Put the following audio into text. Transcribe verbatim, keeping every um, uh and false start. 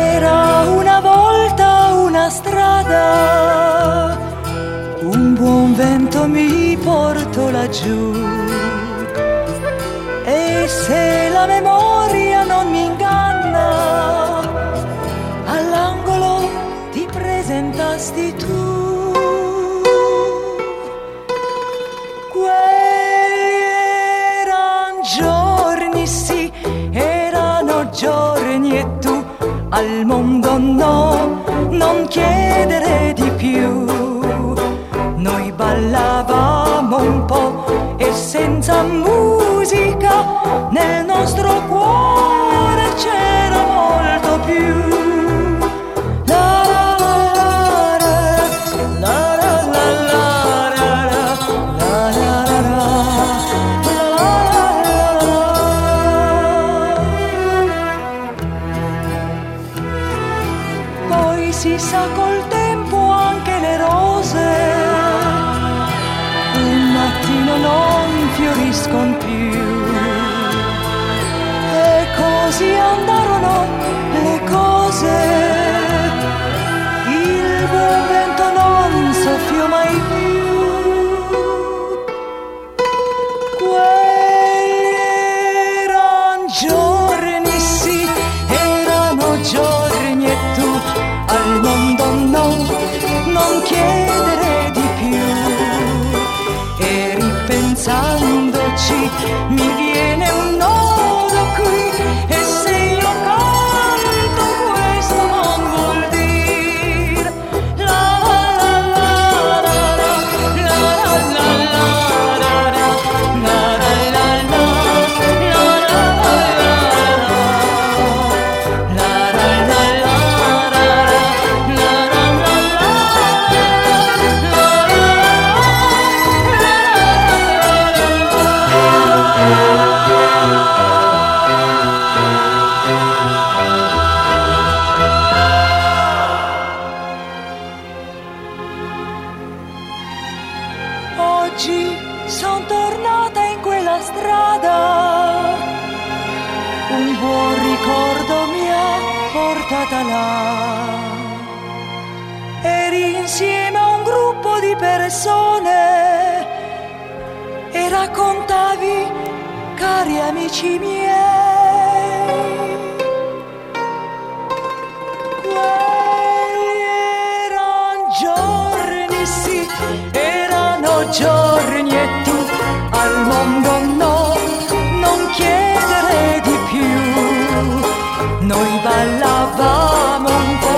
C'era una volta una strada, un buon vento mi portò laggiù, e se la memoria non mi inganna, all'angolo ti presentasti tu. Quelli eran giorni, sì, erano giorni, e tu al mondo no, non chiedere di più. Noi ballavamo un po' e senza musica nel nostro cuore c'era molto più. Poi si sa col tempo anche le rose un mattino non fioriscono più, e così andarono le cose, il buon vento non soffiò mai più. Quelli eran giorni, sì, erano giorni, e tu al mondo no, non chiedere di più. E ripensandoci mi viene un nodo qui, e se io canto questo non vuol dire la la la la la la la la la Oggi son tornata in quella strada, un buon ricordo mi ha portata là. Eri insieme a un gruppo di persone e raccontavi, cari amici miei, quelli eran giorni, sì, erano giorni, e tu al mondo no, non chiedere di più. Noi ballavamo un po'